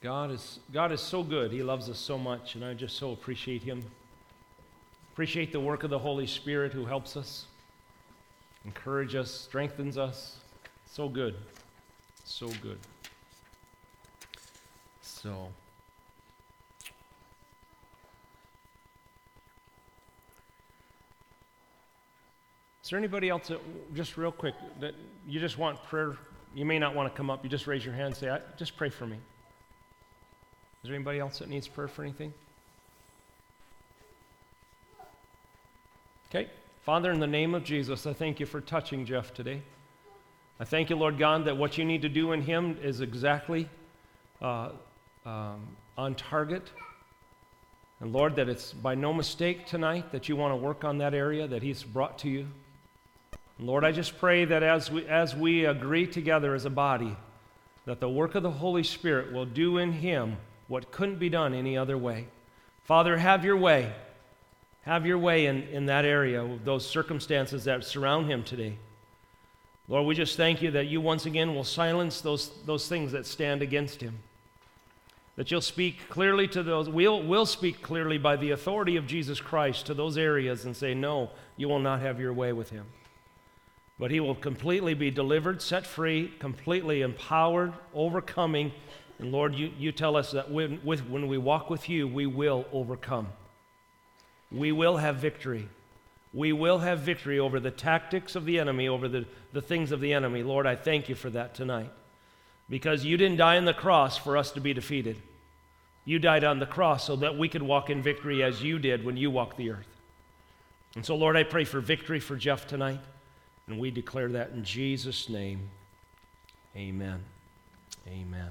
God is so good. He loves us so much, and I just so appreciate Him. Appreciate the work of the Holy Spirit who helps us, encourages us, strengthens us. So good. So good. So, is there anybody else that, just real quick, that you just want prayer? You may not want to come up. You just raise your hand and say, just pray for me. Is there anybody else that needs prayer for anything? Okay. Father, in the name of Jesus, I thank you for touching Jeff today. I thank you, Lord God, that what you need to do in him is exactly on target. And Lord, that it's by no mistake tonight that you want to work on that area that he's brought to you. And Lord, I just pray that as we agree together as a body, that the work of the Holy Spirit will do in him what couldn't be done any other way. Father, have your way. Have your way in that area, those circumstances that surround him today. Lord, we just thank you that you once again will silence those things that stand against him. That you'll speak clearly to those, we'll speak clearly by the authority of Jesus Christ to those areas and say, no, you will not have your way with him. But he will completely be delivered, set free, completely empowered, overcoming. And Lord, you tell us that when we walk with you, we will overcome. We will have victory. We will have victory over the tactics of the enemy, over the things of the enemy. Lord, I thank you for that tonight. Because you didn't die on the cross for us to be defeated. You died on the cross so that we could walk in victory as you did when you walked the earth. And so, Lord, I pray for victory for Jeff tonight. And we declare that in Jesus' name. Amen. Amen.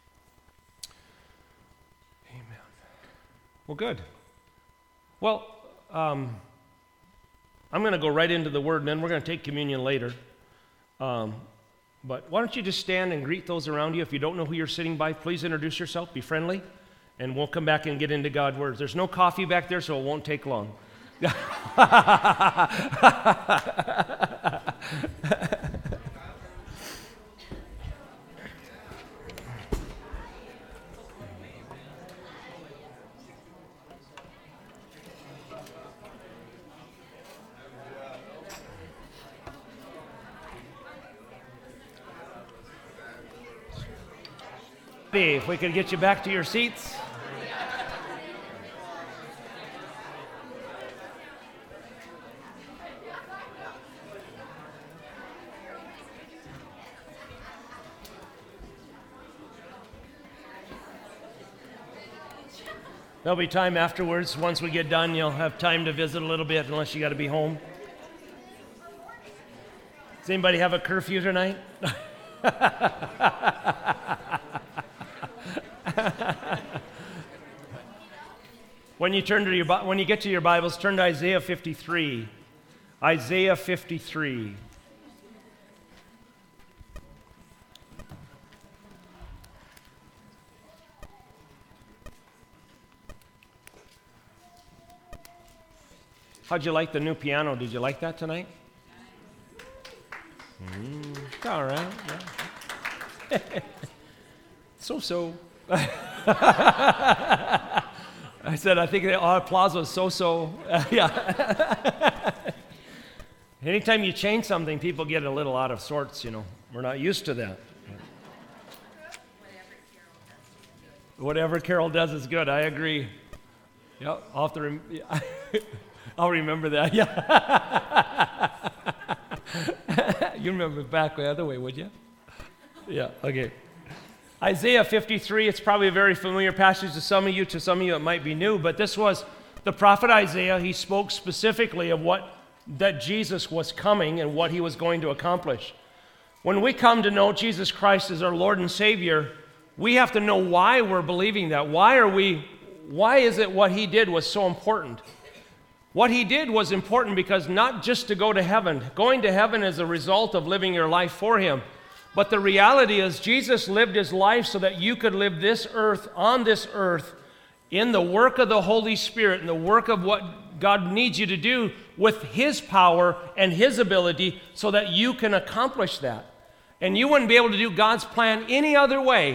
Amen. Well, good. Well, I'm going to go right into the Word, and then we're going to take communion later. But why don't you just stand and greet those around you? If you don't know who you're sitting by, please introduce yourself, be friendly, and we'll come back and get into God's Word. There's no coffee back there, so it won't take long. If we could get you back to your seats. There'll be time afterwards. Once we get done, you'll have time to visit a little bit unless you got to be home. Does anybody have a curfew tonight? When you get to your Bibles, turn to Isaiah 53. Isaiah 53. How'd you like the new piano? Did you like that tonight? It's all right. Yeah. So. I said, I think the applause was so. Yeah. Anytime you change something, people get a little out of sorts, you know. We're not used to that. Whatever Carol does is good. I agree. Yeah, I'll remember that. Yeah. You remember back the other way, would you? Yeah, okay. Isaiah 53, it's probably a very familiar passage to some of you it might be new, but this was the prophet Isaiah. He spoke specifically of that Jesus was coming and what he was going to accomplish. When we come to know Jesus Christ as our Lord and Savior, we have to know why we're believing that. Why is it what he did was so important? What he did was important because not just to go to heaven. Going to heaven is a result of living your life for him. But the reality is Jesus lived his life so that you could live on this earth in the work of the Holy Spirit and the work of what God needs you to do with his power and his ability so that you can accomplish that. And you wouldn't be able to do God's plan any other way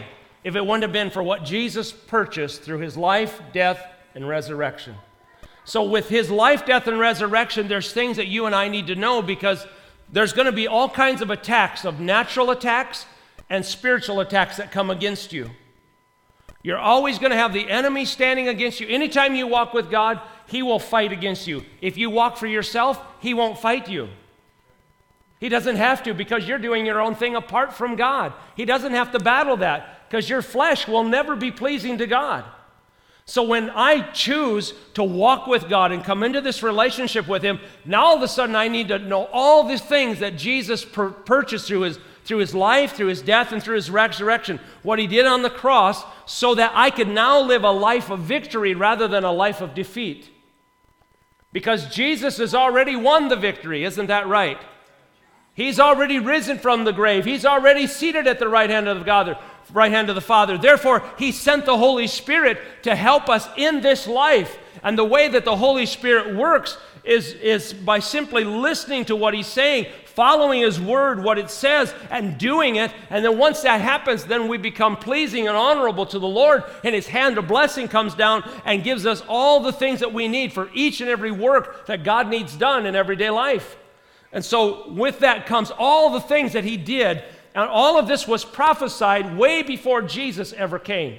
if it wouldn't have been for what Jesus purchased through his life, death, and resurrection. So with his life, death, and resurrection, there's things that you and I need to know, because there's going to be all kinds of attacks, of natural attacks and spiritual attacks that come against you. You're always going to have the enemy standing against you. Anytime you walk with God, he will fight against you. If you walk for yourself, he won't fight you. He doesn't have to, because you're doing your own thing apart from God. He doesn't have to battle that, because your flesh will never be pleasing to God. So when I choose to walk with God and come into this relationship with him, now all of a sudden I need to know all these things that Jesus purchased through his life, through his death, and through his resurrection, what he did on the cross, so that I can now live a life of victory rather than a life of defeat. Because Jesus has already won the victory, isn't that right? He's already risen from the grave. He's already seated at the right hand of the Father. Therefore, he sent the Holy Spirit to help us in this life. And the way that the Holy Spirit works is by simply listening to what he's saying, following his word, what it says, and doing it. And then once that happens, then we become pleasing and honorable to the Lord, and his hand of blessing comes down and gives us all the things that we need for each and every work that God needs done in everyday life. And so with that comes all the things that he did, and all of this was prophesied way before Jesus ever came.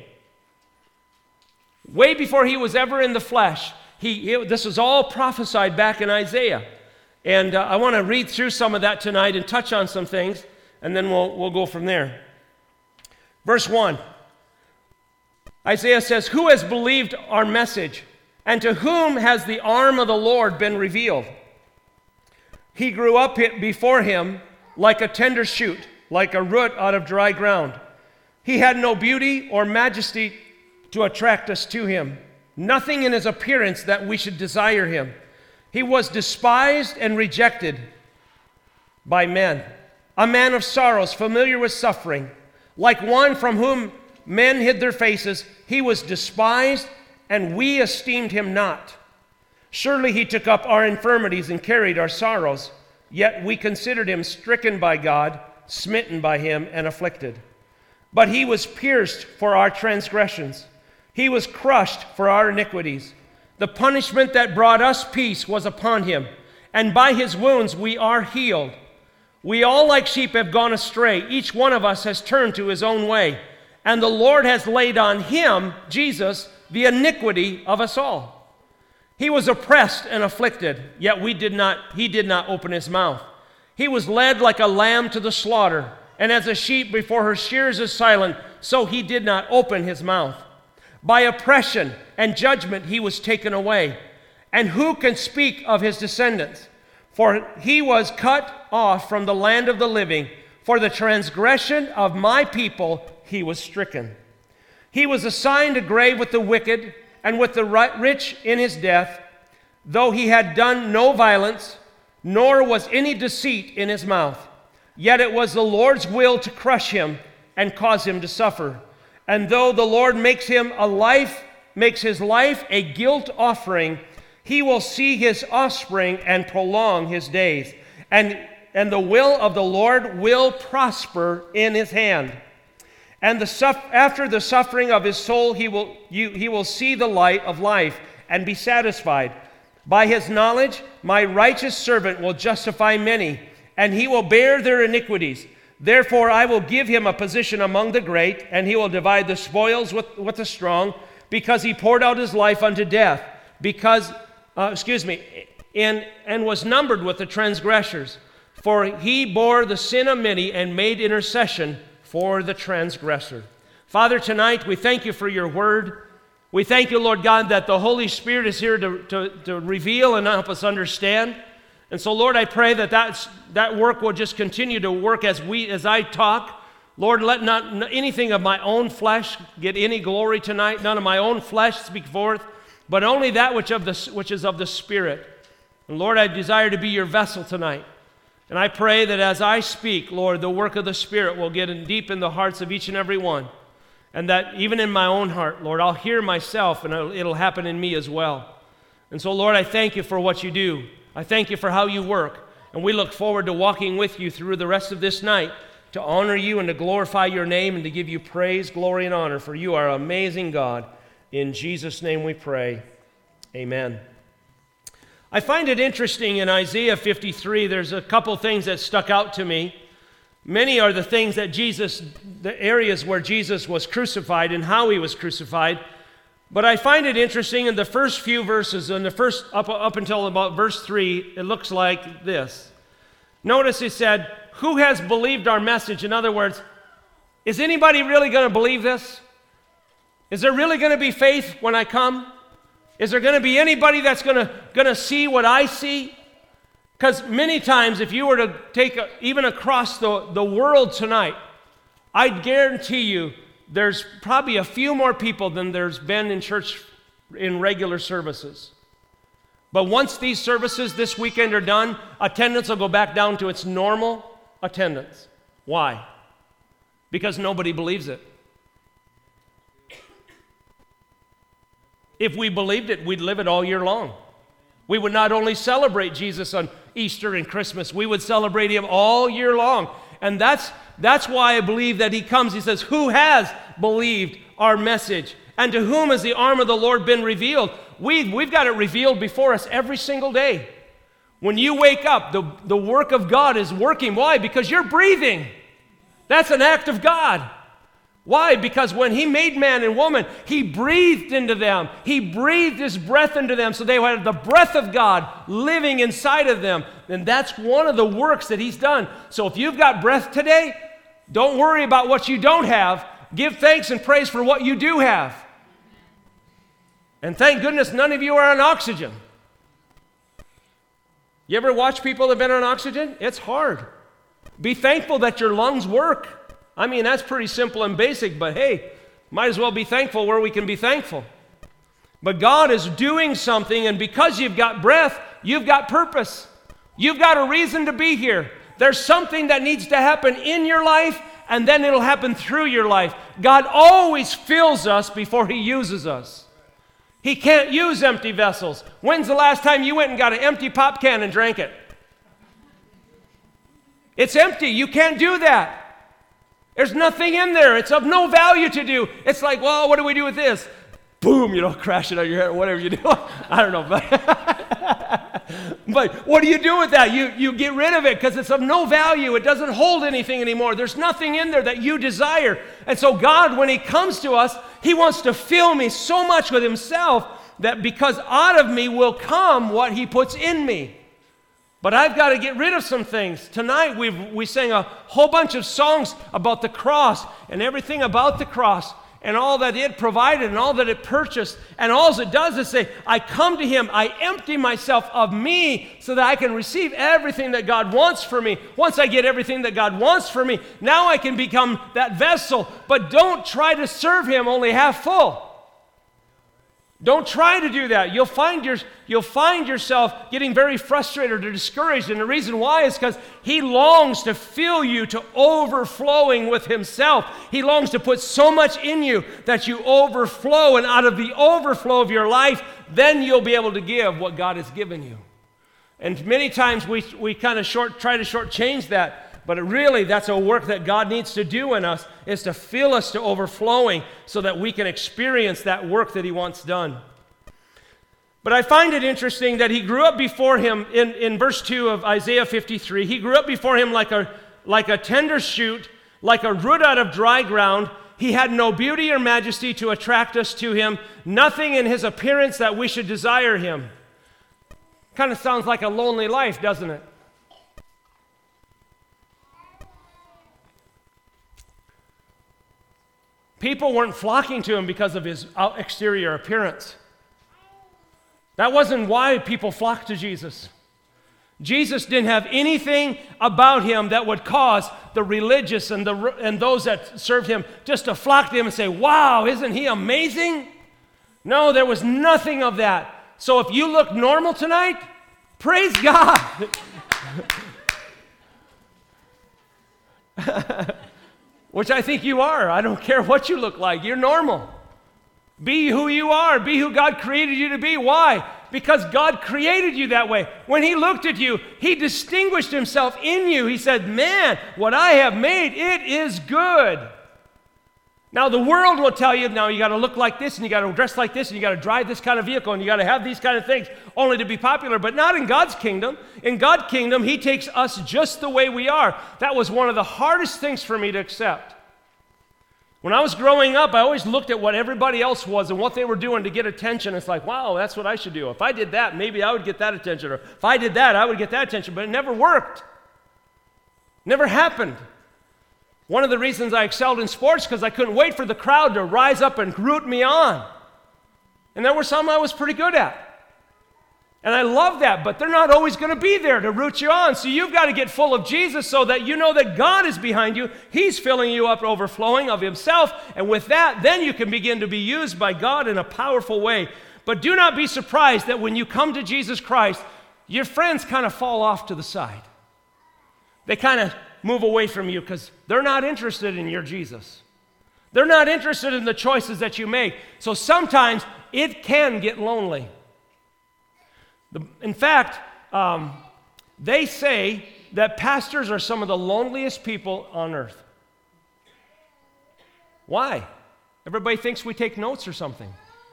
Way before he was ever in the flesh. This was all prophesied back in Isaiah. And I want to read through some of that tonight and touch on some things, and then we'll go from there. Verse 1. Isaiah says, "Who has believed our message, and to whom has the arm of the Lord been revealed? He grew up before him like a tender shoot, like a root out of dry ground. He had no beauty or majesty to attract us to him, nothing in his appearance that we should desire him. He was despised and rejected by men, a man of sorrows, familiar with suffering. Like one from whom men hid their faces, he was despised, and we esteemed him not. Surely he took up our infirmities and carried our sorrows, yet we considered him stricken by God, smitten by him, and afflicted. But he was pierced for our transgressions. He was crushed for our iniquities. The punishment that brought us peace was upon him, and by his wounds we are healed. We all like sheep have gone astray. Each one of us has turned to his own way, and the Lord has laid on him, Jesus, the iniquity of us all. He was oppressed and afflicted, yet he did not open his mouth. He was led like a lamb to the slaughter, and as a sheep before her shearers is silent, so he did not open his mouth. By oppression and judgment he was taken away. And who can speak of his descendants? For he was cut off from the land of the living. For the transgression of my people he was stricken. He was assigned a grave with the wicked, and with the rich in his death, though he had done no violence, nor was any deceit in his mouth. Yet it was the Lord's will to crush him and cause him to suffer. And though the Lord makes his life a guilt offering, he will see his offspring and prolong his days. And the will of the Lord will prosper in his hand. And after the suffering of his soul, he will see the light of life and be satisfied. By his knowledge, my righteous servant will justify many, and he will bear their iniquities. Therefore, I will give him a position among the great, and he will divide the spoils with the strong, because he poured out his life unto death, and was numbered with the transgressors. For he bore the sin of many and made intercession for the transgressor." Father, tonight we thank you for your word. We thank you, Lord God, that the Holy Spirit is here to reveal and help us understand. And so, Lord, I pray that work will just continue to work as I talk. Lord, let not anything of my own flesh get any glory tonight. None of my own flesh speak forth, but only that which is of the Spirit. And Lord, I desire to be your vessel tonight. And I pray that as I speak, Lord, the work of the Spirit will get in deep in the hearts of each and every one. And that even in my own heart, Lord, I'll hear myself and it'll happen in me as well. And so, Lord, I thank you for what you do. I thank you for how you work. And we look forward to walking with you through the rest of this night to honor you and to glorify your name and to give you praise, glory, and honor, for you are amazing, God. In Jesus' name we pray. Amen. I find it interesting in Isaiah 53, there's a couple things that stuck out to me. Many are the things that the areas where Jesus was crucified and how he was crucified. But I find it interesting in the first few verses, in the first up until about verse 3, it looks like this. Notice it said, who has believed our message? In other words, is anybody really going to believe this? Is there really going to be faith when I come? Is there going to be anybody that's going to see what I see? Because many times, if you were to take even across the world tonight, I guarantee you there's probably a few more people than there's been in church in regular services. But once these services this weekend are done, attendance will go back down to its normal attendance. Why? Because nobody believes it. If we believed it, we'd live it all year long. We would not only celebrate Jesus on Easter and Christmas, we would celebrate him all year long. And that's why I believe that he comes. He says, who has believed our message? And to whom has the arm of the Lord been revealed? We've got it revealed before us every single day. When you wake up, the work of God is working. Why? Because you're breathing. That's an act of God. Why? Because when he made man and woman, he breathed into them. He breathed his breath into them so they had the breath of God living inside of them. And that's one of the works that he's done. So if you've got breath today, don't worry about what you don't have. Give thanks and praise for what you do have. And thank goodness none of you are on oxygen. You ever watch people that have been on oxygen? It's hard. Be thankful that your lungs work. I mean, that's pretty simple and basic, but hey, might as well be thankful where we can be thankful. But God is doing something, and because you've got breath, you've got purpose. You've got a reason to be here. There's something that needs to happen in your life, and then it'll happen through your life. God always fills us before he uses us. He can't use empty vessels. When's the last time you went and got an empty pop can and drank it? It's empty. You can't do that. There's nothing in there. It's of no value to do. It's like, well, what do we do with this? Boom, crash it on your head or whatever you do. I don't know. But what do you do with that? You get rid of it because it's of no value. It doesn't hold anything anymore. There's nothing in there that you desire. And so God, when he comes to us, he wants to fill me so much with himself that because out of me will come what he puts in me. But I've got to get rid of some things. Tonight we sang a whole bunch of songs about the cross and everything about the cross and all that it provided and all that it purchased. And all it does is say, I come to him, I empty myself of me so that I can receive everything that God wants for me. Once I get everything that God wants for me, now I can become that vessel. But don't try to serve him only half full. Don't try to do that. You'll find yourself getting very frustrated or discouraged. And the reason why is because he longs to fill you to overflowing with himself. He longs to put so much in you that you overflow. And out of the overflow of your life, then you'll be able to give what God has given you. And many times we kind of try to shortchange that. But really, that's a work that God needs to do in us, is to fill us to overflowing so that we can experience that work that he wants done. But I find it interesting that he grew up before him, in verse 2 of Isaiah 53, he grew up before him like a tender shoot, like a root out of dry ground. He had no beauty or majesty to attract us to him, nothing in his appearance that we should desire him. Kind of sounds like a lonely life, doesn't it? People weren't flocking to him because of his exterior appearance. That wasn't why people flocked to Jesus. Jesus didn't have anything about him that would cause the religious and those that served him just to flock to him and say, wow, isn't he amazing? No, there was nothing of that. So if you look normal tonight, praise God. Which I think you are. I don't care what you look like. You're normal. Be who you are. Be who God created you to be. Why? Because God created you that way. When He looked at you, He distinguished Himself in you. He said, man, what I have made, it is good. Now, the world will tell you, now you got to look like this, and you got to dress like this, and you got to drive this kind of vehicle, and you got to have these kind of things only to be popular, but not in God's kingdom. In God's kingdom, He takes us just the way we are. That was one of the hardest things for me to accept. When I was growing up, I always looked at what everybody else was and what they were doing to get attention. It's like, wow, that's what I should do. If I did that, maybe I would get that attention. Or if I did that, I would get that attention. But it never worked. Never happened. One of the reasons I excelled in sports because I couldn't wait for the crowd to rise up and root me on. And there were some I was pretty good at. And I love that, but they're not always going to be there to root you on. So you've got to get full of Jesus so that you know that God is behind you. He's filling you up overflowing of Himself. And with that, then you can begin to be used by God in a powerful way. But do not be surprised that when you come to Jesus Christ, your friends kind of fall off to the side. They kind of move away from you because they're not interested in your Jesus. They're not interested in the choices that you make. So sometimes it can get lonely. In fact, they say that pastors are some of the loneliest people on earth. Why? Everybody thinks we take notes or something.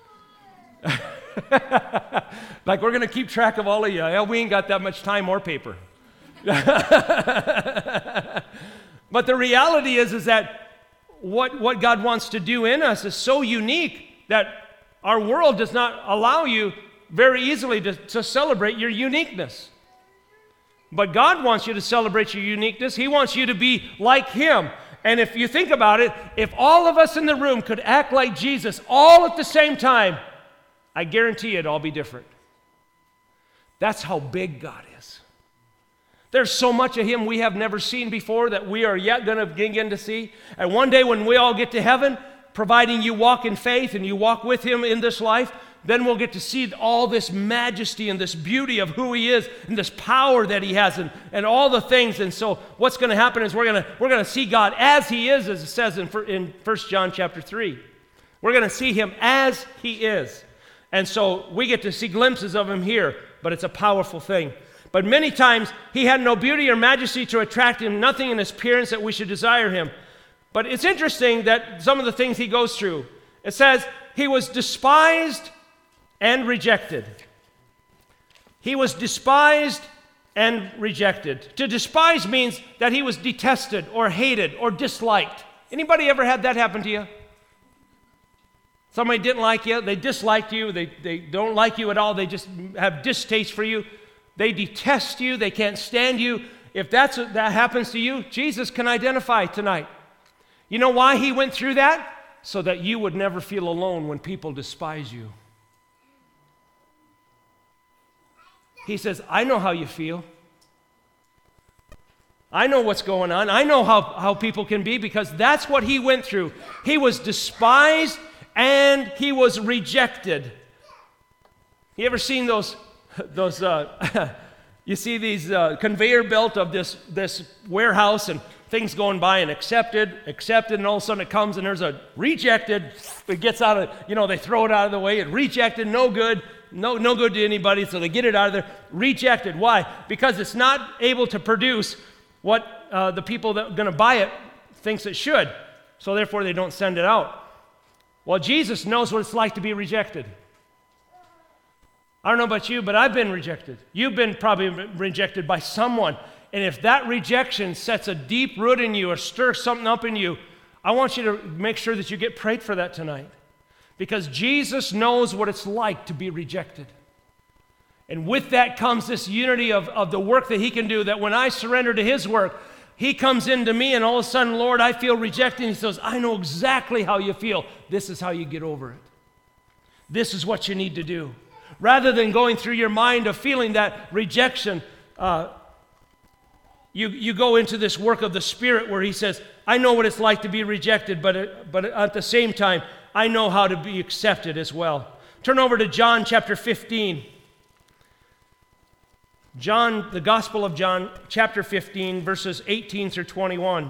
Like we're going to keep track of all of you. Yeah, we ain't got that much time or paper. But the reality is that what God wants to do in us is so unique that our world does not allow you very easily to celebrate your uniqueness. But God wants you to celebrate your uniqueness. He wants you to be like Him. And if you think about it, if all of us in the room could act like Jesus all at the same time, I guarantee it'd all be different. That's how big God is. There's so much of Him we have never seen before that we are yet going to begin to see. And one day when we all get to heaven, providing you walk in faith and you walk with Him in this life, then we'll get to see all this majesty and this beauty of who He is and this power that He has and all the things. And so what's going to happen is we're going to see God as He is, as it says in 1 John chapter 3. We're going to see Him as He is. And so we get to see glimpses of Him here, but it's a powerful thing. But many times He had no beauty or majesty to attract Him, nothing in His appearance that we should desire Him. But it's interesting that some of the things He goes through. It says He was despised and rejected. He was despised and rejected. To despise means that He was detested or hated or disliked. Anybody ever had that happen to you? Somebody didn't like you, they disliked you, they don't like you at all, they just have distaste for you. They detest you, they can't stand you. If that happens to you, Jesus can identify tonight. You know why He went through that? So that you would never feel alone when people despise you. He says, I know how you feel. I know what's going on. I know how people can be because that's what He went through. He was despised and He was rejected. You ever seen those you see these conveyor belt of this warehouse and things going by and accepted, and all of a sudden it comes and there's a rejected. It gets out of, they throw it out of the way. It rejected, no good. No good to anybody, so they get it out of there. Rejected. Why? Because it's not able to produce what the people that are going to buy it thinks it should. So therefore, they don't send it out. Well, Jesus knows what it's like to be rejected. I don't know about you, but I've been rejected. You've been probably rejected by someone. And if that rejection sets a deep root in you or stirs something up in you, I want you to make sure that you get prayed for that tonight. Because Jesus knows what it's like to be rejected. And with that comes this unity of the work that He can do, that when I surrender to His work, He comes into me and all of a sudden, Lord, I feel rejected. And He says, I know exactly how you feel. This is how you get over it. This is what you need to do. Rather than going through your mind of feeling that rejection, you go into this work of the Spirit where He says, I know what it's like to be rejected, but at the same time, I know how to be accepted as well. Turn over to John chapter 15. John, the Gospel of John, chapter 15, verses 18 through 21.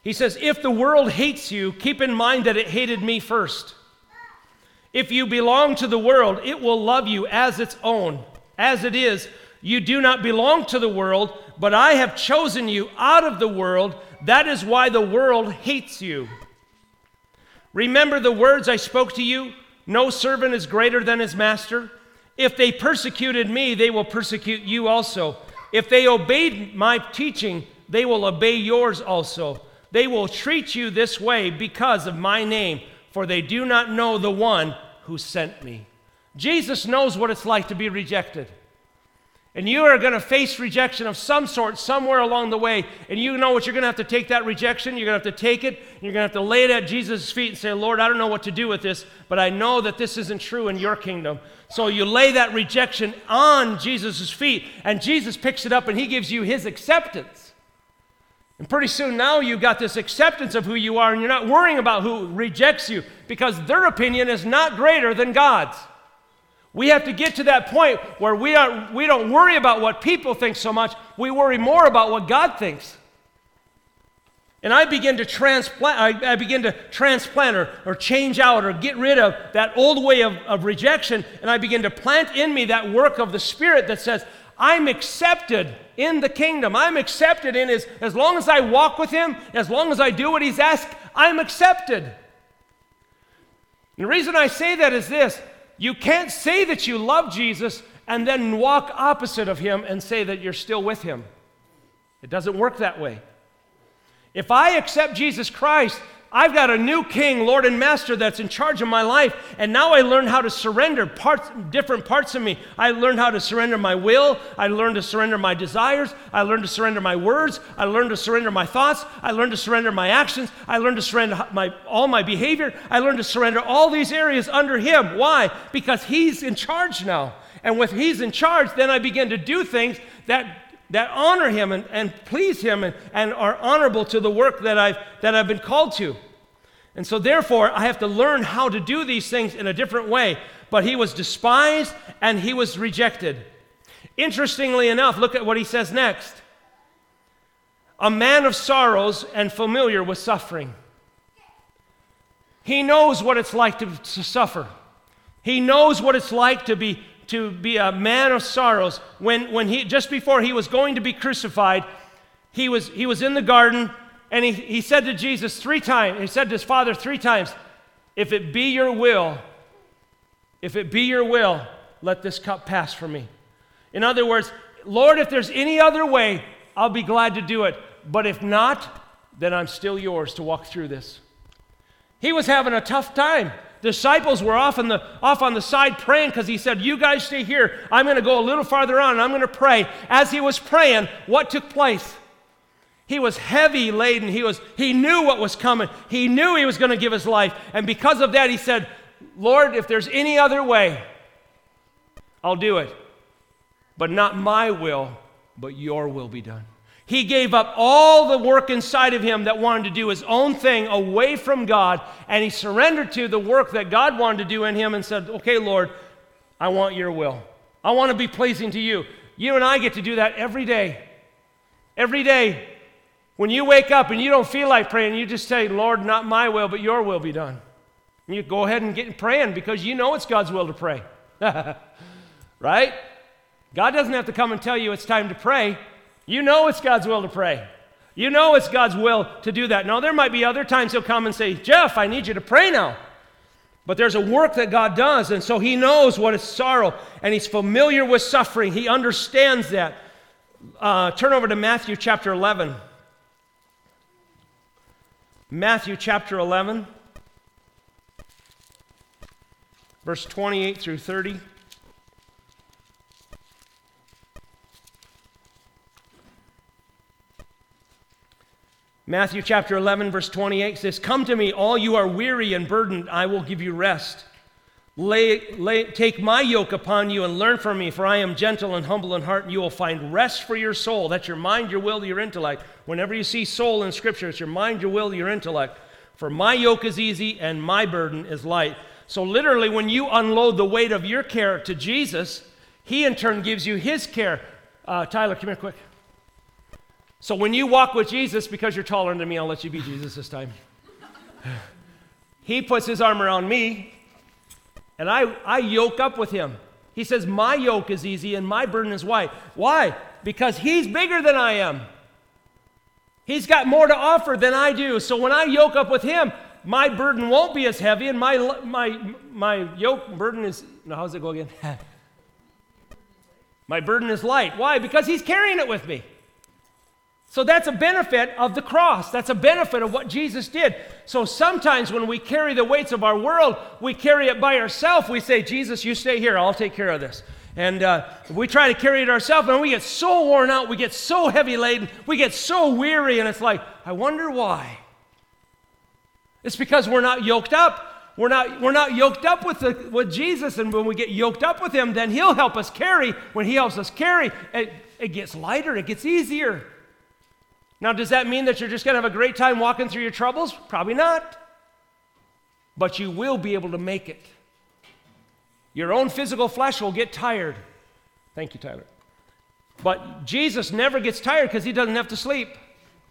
He says, if the world hates you, keep in mind that it hated me first. If you belong to the world, it will love you as its own. As it is, you do not belong to the world, but I have chosen you out of the world. That is why the world hates you. Remember the words I spoke to you. No servant is greater than his master. If they persecuted me, they will persecute you also. If they obeyed my teaching, they will obey yours also. They will treat you this way because of my name, for they do not know the one who sent me. Jesus knows what it's like to be rejected. And you are going to face rejection of some sort somewhere along the way. And you know what you're going to have to take that rejection. You're going to have to take it. And you're going to have to lay it at Jesus' feet and say, Lord, I don't know what to do with this, but I know that this isn't true in your kingdom. So you lay that rejection on Jesus' feet, and Jesus picks it up and he gives you his acceptance. And pretty soon now you've got this acceptance of who you are, and you're not worrying about who rejects you, because their opinion is not greater than God's. We have to get to that point where we don't worry about what people think so much. We worry more about what God thinks. And I begin to transplant or change out or get rid of that old way of rejection, and I begin to plant in me that work of the Spirit that says, I'm accepted in the kingdom. I'm accepted in his, as long as I walk with him, as long as I do what he's asked, I'm accepted. And the reason I say that is this: you can't say that you love Jesus and then walk opposite of him and say that you're still with him. It doesn't work that way. If I accept Jesus Christ, I've got a new King, Lord and Master that's in charge of my life, and now I learn how to surrender different parts of me. I learned how to surrender my will. I learned to surrender my desires. I learned to surrender my words. I learned to surrender my thoughts. I learned to surrender my actions. I learned to surrender all my behavior. I learned to surrender all these areas under him. Why? Because he's in charge now. And with he's in charge, then I begin to do things that honor him and please him and are honorable to the work that I've been called to. And so therefore, I have to learn how to do these things in a different way. But he was despised and he was rejected. Interestingly enough, look at what he says next. A man of sorrows and familiar with suffering. He knows what it's like to suffer. He knows what it's like to be a man of sorrows. When he, just before he was going to be crucified, he was in the garden, and he said to Jesus 3 times, he said to his Father 3 times, if it be your will, let this cup pass from me. In other words, Lord, if there's any other way, I'll be glad to do it. But if not, then I'm still yours to walk through this. He was having a tough time. Disciples were off on the side praying because he said, you guys stay here. I'm going to go a little farther on and I'm going to pray. As he was praying, what took place? He was heavy laden. He knew what was coming. He knew he was going to give his life. And because of that, he said, Lord, if there's any other way, I'll do it. But not my will, but your will be done. He gave up all the work inside of him that wanted to do his own thing away from God, and he surrendered to the work that God wanted to do in him and said, okay, Lord, I want your will. I want to be pleasing to you. You and I get to do that every day. Every day. When you wake up and you don't feel like praying, you just say, Lord, not my will, but your will be done. And you go ahead and get praying because you know it's God's will to pray. Right? God doesn't have to come and tell you it's time to pray. You know it's God's will to pray. You know it's God's will to do that. Now, there might be other times he'll come and say, Jeff, I need you to pray now. But there's a work that God does, and so he knows what is sorrow, and he's familiar with suffering. He understands that. Turn over to Matthew chapter 11. Matthew chapter 11, verse 28 through 30. Matthew chapter 11, verse 28 says, come to me, all you are weary and burdened, I will give you rest. Take my yoke upon you and learn from me, for I am gentle and humble in heart, and you will find rest for your soul. That's your mind, your will, your intellect. Whenever you see soul in Scripture, it's your mind, your will, your intellect. For my yoke is easy and my burden is light. So literally, when you unload the weight of your care to Jesus, he in turn gives you his care. Tyler, come here quick. So when you walk with Jesus, because you're taller than me, I'll let you be Jesus this time. He puts his arm around me, and I yoke up with him. He says, my yoke is easy and my burden is light. Why? Because he's bigger than I am. He's got more to offer than I do. So when I yoke up with him, my burden won't be as heavy, and my yoke burden is, no, how does it go again? My burden is light. Why? Because he's carrying it with me. So that's a benefit of the cross. That's a benefit of what Jesus did. So sometimes when we carry the weights of our world, we carry it by ourselves. We say, Jesus, you stay here. I'll take care of this. And we try to carry it ourselves, and we get so worn out. We get so heavy laden. We get so weary, and it's like, I wonder why. It's because we're not yoked up. We're not yoked up with Jesus, and when we get yoked up with him, then he'll help us carry. When he helps us carry, it gets lighter. It gets easier. Now, does that mean that you're just going to have a great time walking through your troubles? Probably not. But you will be able to make it. Your own physical flesh will get tired. Thank you, Tyler. But Jesus never gets tired because he doesn't have to sleep. The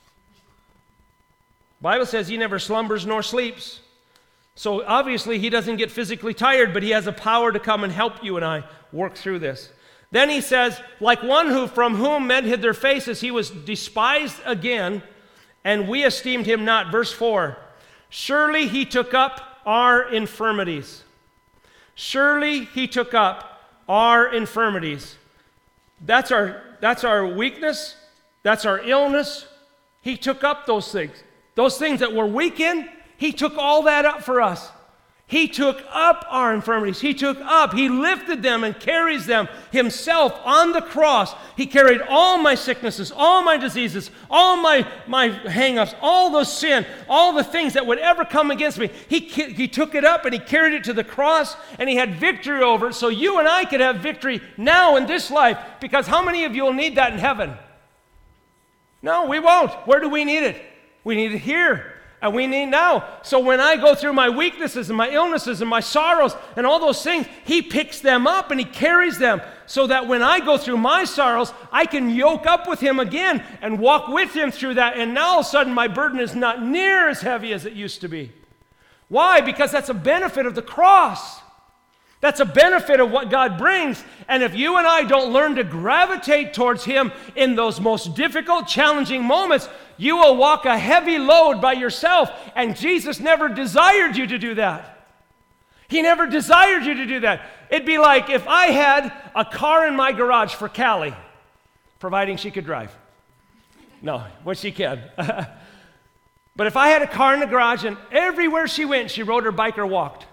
Bible says he never slumbers nor sleeps. So obviously he doesn't get physically tired, but he has the power to come and help you and I work through this. Then he says, like one from whom men hid their faces, he was despised again, and we esteemed him not. Verse 4, surely he took up our infirmities. Surely he took up our infirmities. That's our weakness. That's our illness. He took up those things. Those things that we're weak in, he took all that up for us. He took up our infirmities. He lifted them and carries them himself on the cross. He carried all my sicknesses, all my diseases, all my hang-ups, all the sin, all the things that would ever come against me. He took it up and he carried it to the cross, and he had victory over it so you and I could have victory now in this life, because how many of you will need that in heaven? No, we won't. Where do we need it? We need it here. And we need now. So when I go through my weaknesses and my illnesses and my sorrows and all those things, he picks them up and he carries them so that when I go through my sorrows, I can yoke up with him again and walk with him through that. And now all of a sudden my burden is not near as heavy as it used to be. Why? Because that's a benefit of the cross. That's a benefit of what God brings. And if you and I don't learn to gravitate towards him in those most difficult, challenging moments, you will walk a heavy load by yourself. And Jesus never desired you to do that. He never desired you to do that. It'd be like if I had a car in my garage for Callie, providing she could drive. No, well, she can. But if I had a car in the garage and everywhere she went, she rode her bike or walked.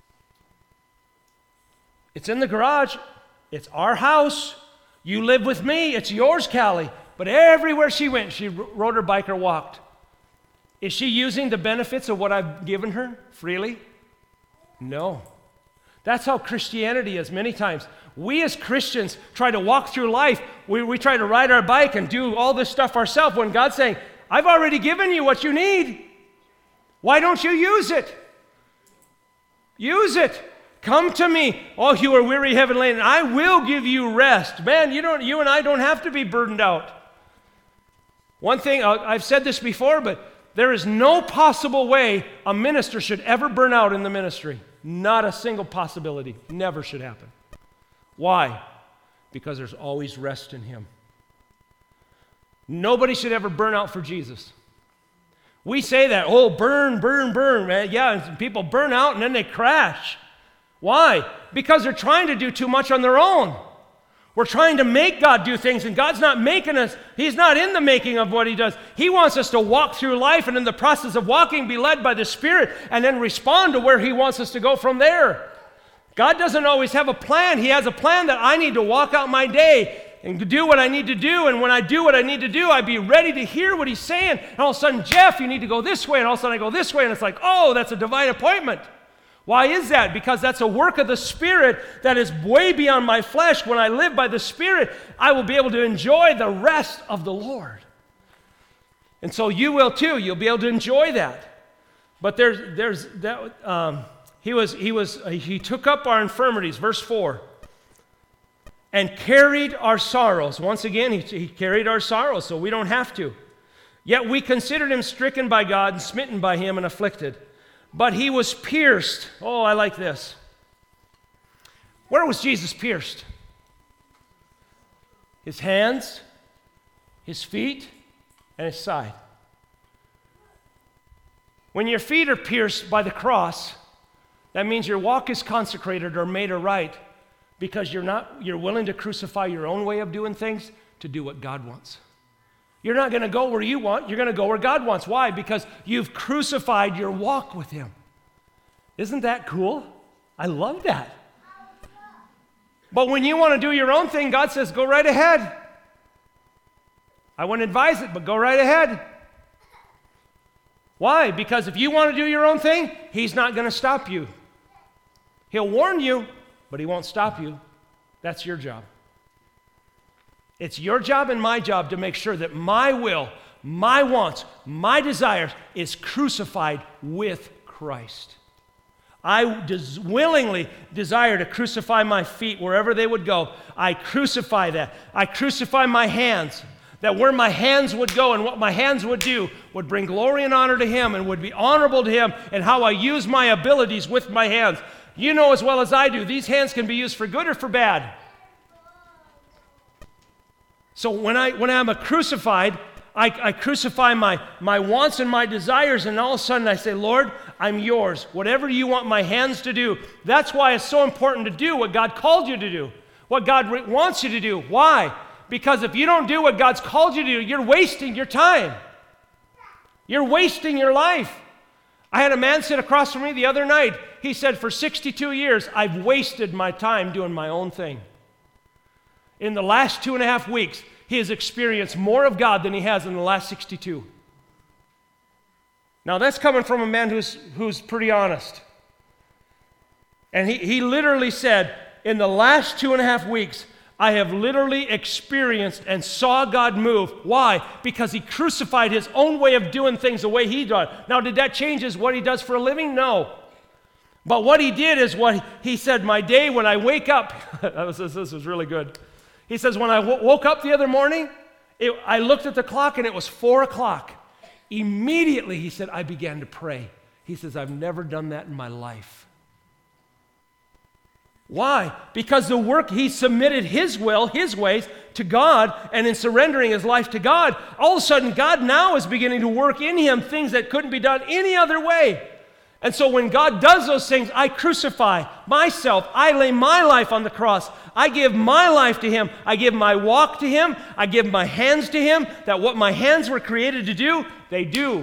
It's in the garage. It's our house. You live with me. It's yours, Callie. But everywhere she went, she rode her bike or walked. Is she using the benefits of what I've given her freely? No. That's how Christianity is many times. We as Christians try to walk through life. We try to ride our bike and do all this stuff ourselves when God's saying, I've already given you what you need. Why don't you use it? Use it. Come to me, all you are weary, heavy laden, I will give you rest. Man, you and I don't have to be burdened out. One thing, I've said this before, but there is no possible way a minister should ever burn out in the ministry. Not a single possibility. Never should happen. Why? Because there's always rest in him. Nobody should ever burn out for Jesus. We say that, oh, burn, man. Yeah, and people burn out and then they crash. Why? Because they're trying to do too much on their own. We're trying to make God do things, and God's not making us. He's not in the making of what he does. He wants us to walk through life, and in the process of walking, be led by the Spirit, and then respond to where he wants us to go from there. God doesn't always have a plan. He has a plan that I need to walk out my day and to do what I need to do, and when I do what I need to do, I be ready to hear what he's saying. And all of a sudden, Jeff, you need to go this way, and all of a sudden I go this way, and it's like, oh, that's a divine appointment. Why is that? Because that's a work of the Spirit that is way beyond my flesh. When I live by the Spirit, I will be able to enjoy the rest of the Lord. And so you will too. You'll be able to enjoy that. But there's that. He took up our infirmities. Verse 4. and carried our sorrows. Once again, he carried our sorrows, so we don't have to. Yet we considered him stricken by God and smitten by him and afflicted. But he was pierced. Oh, I like this. Where was Jesus pierced? His hands, his feet, and his side. When your feet are pierced by the cross, that means your walk is consecrated or made right because you're willing to crucify your own way of doing things to do what God wants. You're not going to go where you want, you're going to go where God wants. Why? Because you've crucified your walk with him. Isn't that cool? I love that. But when you want to do your own thing, God says, go right ahead. I wouldn't advise it, but go right ahead. Why? Because if you want to do your own thing, he's not going to stop you. He'll warn you, but he won't stop you. That's your job. It's your job and my job to make sure that my will, my wants, my desires is crucified with Christ. I willingly desire to crucify my feet wherever they would go. I crucify that. I crucify my hands, that where my hands would go and what my hands would do would bring glory and honor to him and would be honorable to him, and how I use my abilities with my hands. You know as well as I do, these hands can be used for good or for bad. So when I'm crucified, I crucify my wants and my desires, and all of a sudden I say, Lord, I'm yours. Whatever you want my hands to do. That's why it's so important to do what God called you to do, what God wants you to do. Why? Because if you don't do what God's called you to do, you're wasting your time. You're wasting your life. I had a man sit across from me the other night. He said, for 62 years, I've wasted my time doing my own thing. In the last 2.5 weeks, he has experienced more of God than he has in the last 62. Now that's coming from a man who's pretty honest. And he literally said, in the last 2.5 weeks, I have literally experienced and saw God move. Why? Because he crucified his own way of doing things the way he does. Now, did that change what he does for a living? No. But what he did is what he said, my day when I wake up, this was really good. He says, when I woke up the other morning, I looked at the clock and it was 4 o'clock. Immediately, he said, I began to pray. He says, I've never done that in my life. Why? Because the work, he submitted his will, his ways to God, and in surrendering his life to God, all of a sudden God now is beginning to work in him things that couldn't be done any other way. And so when God does those things, I crucify myself. I lay my life on the cross. I give my life to him. I give my walk to him. I give my hands to him, that what my hands were created to do, they do.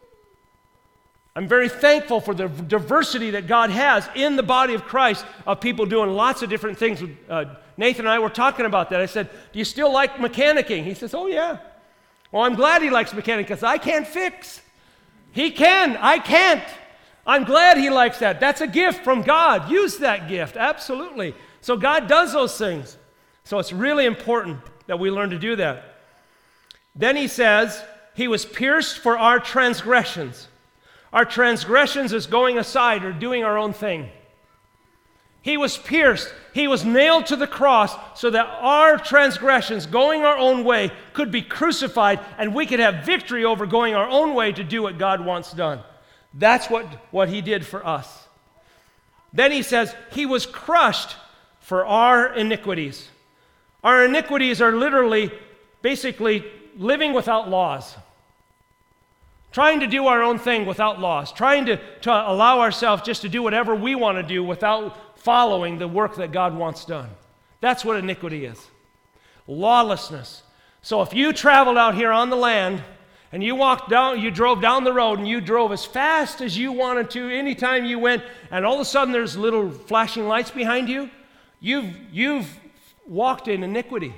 I'm very thankful for the diversity that God has in the body of Christ of people doing lots of different things. Nathan and I were talking about that. I said, do you still like mechanicking? He says, oh yeah. Well, I'm glad he likes mechanicking because I can't fix. He can. I can't. I'm glad he likes that. That's a gift from God. Use that gift. Absolutely. So God does those things. So it's really important that we learn to do that. Then he says, he was pierced for our transgressions. Our transgressions is going aside or doing our own thing. He was pierced. He was nailed to the cross so that our transgressions, going our own way, could be crucified and we could have victory over going our own way to do what God wants done. That's what he did for us. Then he says, he was crushed for our iniquities. Our iniquities are literally, basically, living without laws. Trying to do our own thing without laws. Trying to allow ourselves just to do whatever we want to do without following the work that God wants done. That's what iniquity is. Lawlessness. So if you traveled out here on the land and you drove down the road and you drove as fast as you wanted to anytime you went, and all of a sudden there's little flashing lights behind you, you've walked in iniquity.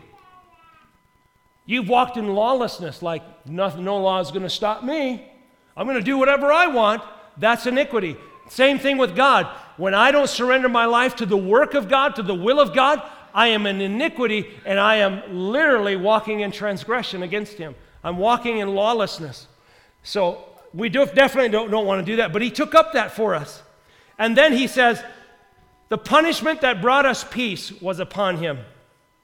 You've walked in lawlessness, like no law is going to stop me. I'm going to do whatever I want. That's iniquity. Same thing with God. When I don't surrender my life to the work of God, to the will of God, I am in iniquity and I am literally walking in transgression against him. I'm walking in lawlessness. So we definitely don't want to do that, but he took up that for us. And then he says, the punishment that brought us peace was upon him.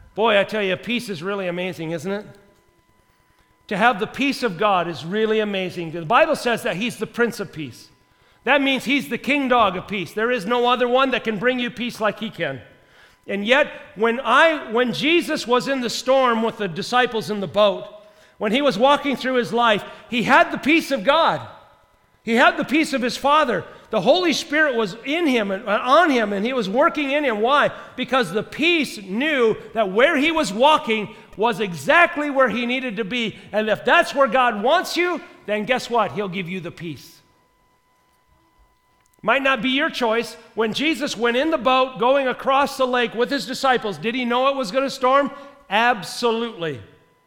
Boy, I tell you, peace is really amazing, isn't it? To have the peace of God is really amazing. The Bible says that He's the Prince of Peace. That means He's the king dog of peace. There is no other one that can bring you peace like He can. And yet, when Jesus was in the storm with the disciples in the boat, when He was walking through His life, He had the peace of God. He had the peace of His Father. The Holy Spirit was in Him and on Him, and He was working in Him. Why? Because the peace knew that where He was walking was exactly where He needed to be. And if that's where God wants you, then guess what? He'll give you the peace. Might not be your choice. When Jesus went in the boat going across the lake with His disciples, did He know it was going to storm? Absolutely.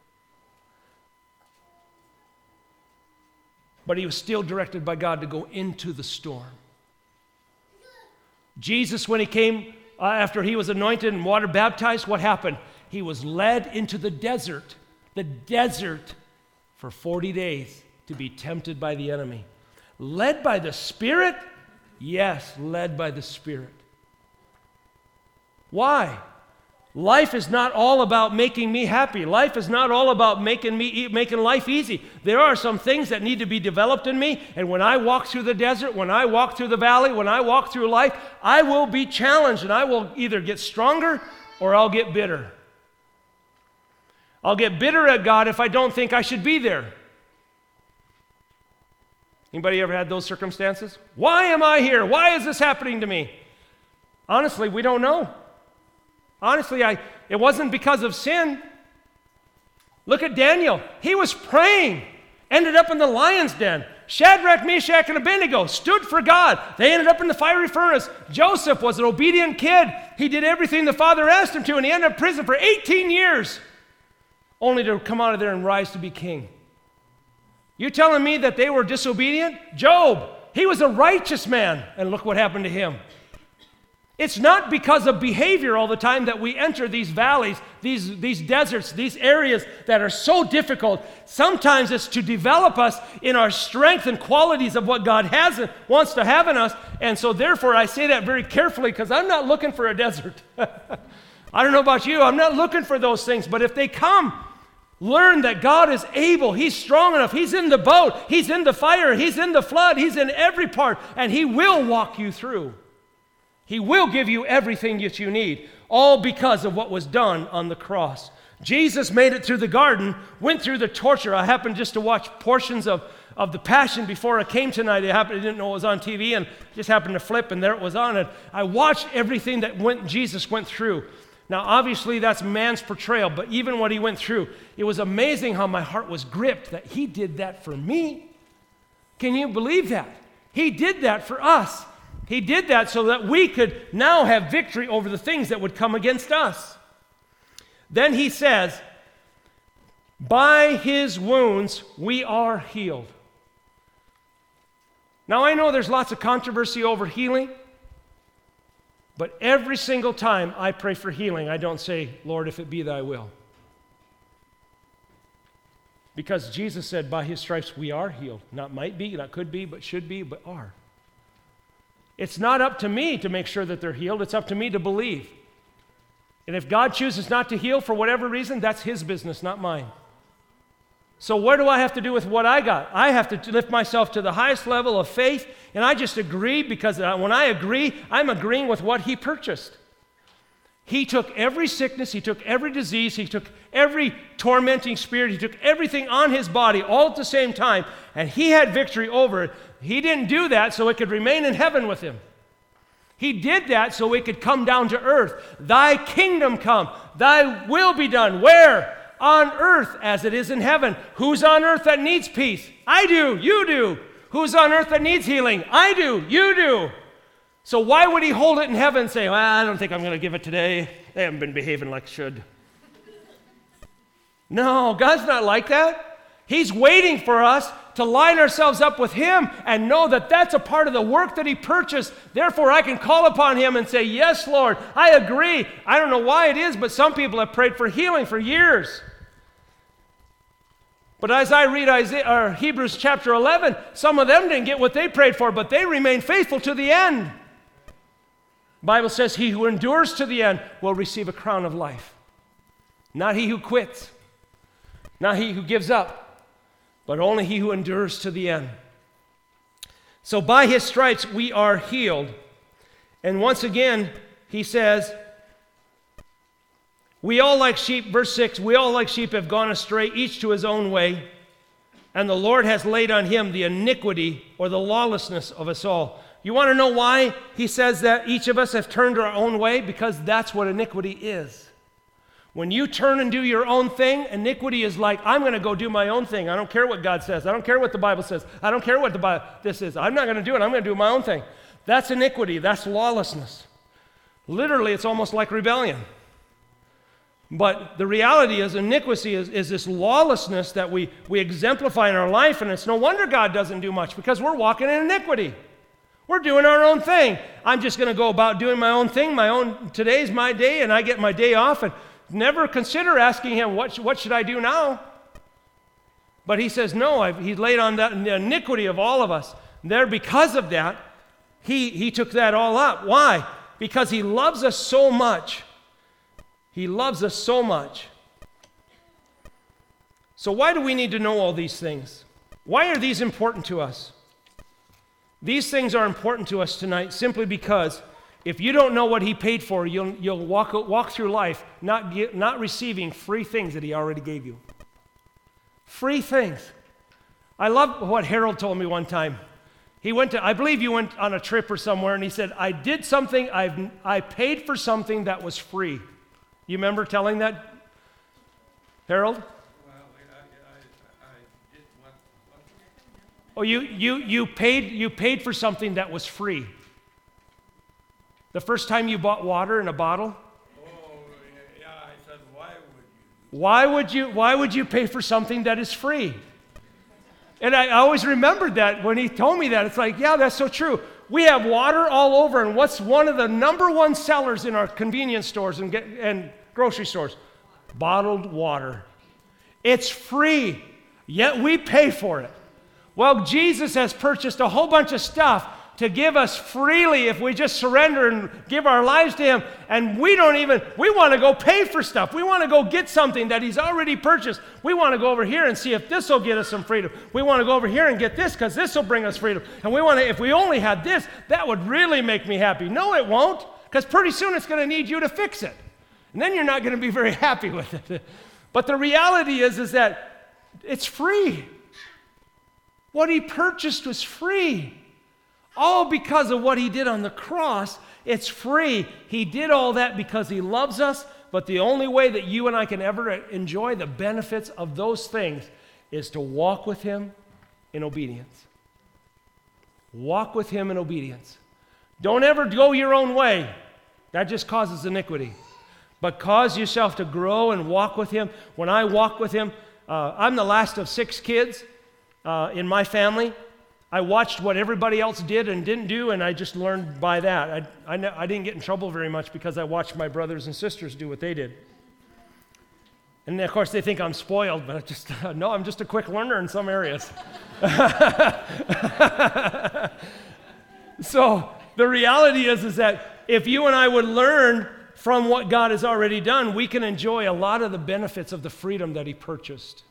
But He was still directed by God to go into the storm. Jesus, when He came after He was anointed and water baptized, what happened? He was led into the desert for 40 days to be tempted by the enemy. Led by the Spirit? Yes, led by the Spirit. Why? Life is not all about making me happy. Life is not all about making life easy. There are some things that need to be developed in me, and when I walk through the desert, when I walk through the valley, when I walk through life, I will be challenged, and I will either get stronger or I'll get bitter. I'll get bitter at God if I don't think I should be there. Anybody ever had those circumstances? Why am I here? Why is this happening to me? Honestly, we don't know. Honestly, it wasn't because of sin. Look at Daniel. He was praying, ended up in the lion's den. Shadrach, Meshach, and Abednego stood for God. They ended up in the fiery furnace. Joseph was an obedient kid. He did everything the father asked him to, and he ended up in prison for 18 years, only to come out of there and rise to be king. You telling me that they were disobedient? Job, he was a righteous man, and look what happened to him. It's not because of behavior all the time that we enter these valleys, these deserts, these areas that are so difficult. Sometimes it's to develop us in our strength and qualities of what God has and wants to have in us. And so therefore I say that very carefully because I'm not looking for a desert. I don't know about you. I'm not looking for those things. But if they come, learn that God is able. He's strong enough. He's in the boat. He's in the fire. He's in the flood. He's in every part. And He will walk you through. He will give you everything that you need, all because of what was done on the cross. Jesus made it through the garden, went through the torture. I happened just to watch portions of the Passion before I came tonight. I didn't know it was on TV and just happened to flip and there it was on. And I watched everything that Jesus went through. Now, obviously, that's man's portrayal, but even what He went through, it was amazing how my heart was gripped that He did that for me. Can you believe that? He did that for us. He did that so that we could now have victory over the things that would come against us. Then He says, by His wounds we are healed. Now I know there's lots of controversy over healing, but every single time I pray for healing, I don't say, Lord, if it be Thy will. Because Jesus said, by His stripes we are healed. Not might be, not could be, but should be, but are. It's not up to me to make sure that they're healed. It's up to me to believe. And if God chooses not to heal for whatever reason, that's His business, not mine. So what do I have to do with what I got? I have to lift myself to the highest level of faith, and I just agree because when I agree, I'm agreeing with what He purchased. He took every sickness, He took every disease, He took every tormenting spirit, He took everything on His body all at the same time, and He had victory over it. He didn't do that so it could remain in heaven with Him. He did that so it could come down to earth. Thy kingdom come, Thy will be done. Where? On earth as it is in heaven. Who's on earth that needs peace? I do, you do. Who's on earth that needs healing? I do, you do. So why would He hold it in heaven and say, well, I don't think I'm going to give it today. They haven't been behaving like should. No, God's not like that. He's waiting for us to line ourselves up with Him and know that that's a part of the work that He purchased. Therefore, I can call upon Him and say, yes, Lord, I agree. I don't know why it is, but some people have prayed for healing for years. But as I read Hebrews chapter 11, some of them didn't get what they prayed for, but they remained faithful to the end. The Bible says, he who endures to the end will receive a crown of life. Not he who quits, not he who gives up, but only he who endures to the end. So by his stripes we are healed. And once again, he says, we all like sheep, verse 6, we all like sheep have gone astray, each to his own way, and the Lord has laid on him the iniquity or the lawlessness of us all. You want to know why he says that each of us have turned our own way? Because that's what iniquity is. When you turn and do your own thing, iniquity is like, I'm going to go do my own thing. I don't care what God says. I don't care what the Bible says. I don't care what this is. I'm not going to do it. I'm going to do my own thing. That's iniquity. That's lawlessness. Literally, it's almost like rebellion. But the reality is iniquity is this lawlessness that we exemplify in our life, and it's no wonder God doesn't do much, because we're walking in iniquity. We're doing our own thing. I'm just going to go about doing my own thing. Today's my day, and I get my day off, and never consider asking him, what should I do now? But he says, no, he's laid on the iniquity of all of us. There, because of that, he took that all up. Why? Because he loves us so much. He loves us so much. So why do we need to know all these things? Why are these important to us? These things are important to us tonight simply because if you don't know what he paid for, you'll walk through life not receiving free things that he already gave you. Free things. I love what Harold told me one time. I believe you went on a trip or somewhere, and he said, I did something, I paid for something that was free. You remember telling that, Harold? Well, I did what? Oh, you paid for something that was free. The first time you bought water in a bottle? Oh, yeah, I said, why would you? Why would you pay for something that is free? And I always remembered that when he told me that. It's like, yeah, that's so true. We have water all over, and what's one of the number one sellers in our convenience stores and grocery stores? Bottled water. It's free, yet we pay for it. Well, Jesus has purchased a whole bunch of stuff to give us freely if we just surrender and give our lives to him. And we want to go pay for stuff. We want to go get something that he's already purchased. We want to go over here and see if this will get us some freedom. We want to go over here and get this because this will bring us freedom. And if we only had this, that would really make me happy. No, it won't, because pretty soon it's going to need you to fix it. And then you're not going to be very happy with it. But the reality is that it's free. What he purchased was free. All because of what he did on the cross. It's free. He did all that because he loves us, but the only way that you and I can ever enjoy the benefits of those things is to walk with him in obedience. Walk with him in obedience. Don't ever go your own way. That just causes iniquity. But cause yourself to grow and walk with him. When I walk with him, I'm the last of 6 kids in my family. I watched what everybody else did and didn't do, and I just learned by that. I didn't get in trouble very much because I watched my brothers and sisters do what they did. And of course, they think I'm spoiled, but no, I'm just a quick learner in some areas. So the reality is that if you and I would learn from what God has already done, we can enjoy a lot of the benefits of the freedom that he purchased.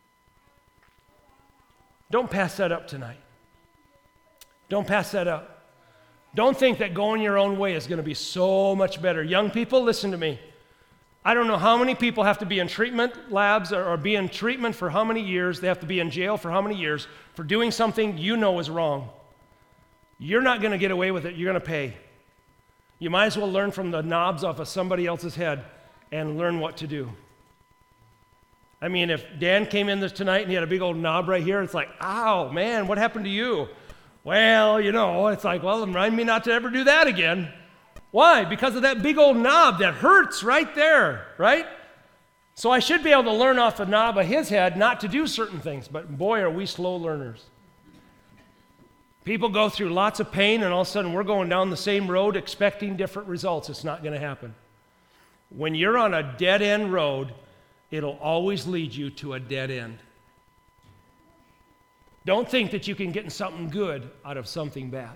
Don't pass that up tonight. Don't pass that up. Don't think that going your own way is going to be so much better. Young people, listen to me. I don't know how many people have to be in treatment labs or be in treatment for how many years. They have to be in jail for how many years for doing something you know is wrong. You're not going to get away with it. You're going to pay. You might as well learn from the knobs off of somebody else's head and learn what to do. I mean, if Dan came in this tonight and he had a big old knob right here, it's like, ow, man, what happened to you? Well, it's like, well, remind me not to ever do that again. Why? Because of that big old knob that hurts right there, right? So I should be able to learn off the knob of his head not to do certain things, but boy, are we slow learners. People go through lots of pain, and all of a sudden we're going down the same road expecting different results. It's not going to happen. When you're on a dead-end road, it'll always lead you to a dead end. Don't think that you can get something good out of something bad.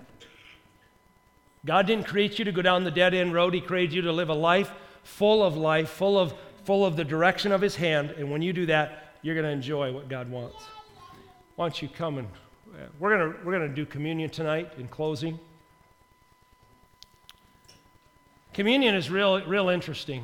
God didn't create you to go down the dead-end road. He created you to live a life full of full of the direction of his hand, and when you do that, you're going to enjoy what God wants. Why don't you come and we're going to do communion tonight in closing. Communion is real interesting.